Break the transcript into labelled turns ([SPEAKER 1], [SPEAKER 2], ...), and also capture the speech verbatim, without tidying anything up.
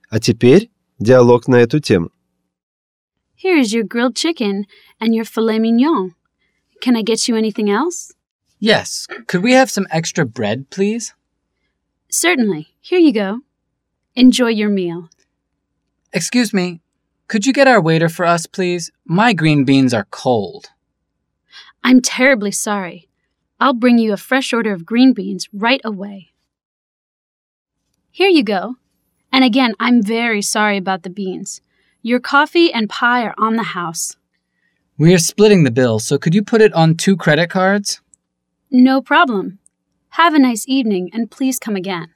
[SPEAKER 1] А теперь диалог на эту тему.
[SPEAKER 2] Here is your grilled chicken and your filet mignon. Can I get you anything else?
[SPEAKER 3] Yes. Could we have some extra bread, please?
[SPEAKER 2] Certainly. Here you go. Enjoy your meal.
[SPEAKER 3] Excuse me. Could you get our waiter for us, please? My green beans are cold.
[SPEAKER 2] I'm terribly sorry. I'll bring you a fresh order of green beans right away. Here you go. And again, I'm very sorry about the beans. Your coffee and pie are on the house.
[SPEAKER 3] We are splitting the bill, so could you put it on two credit cards?
[SPEAKER 2] No problem. Have a nice evening, and please come again.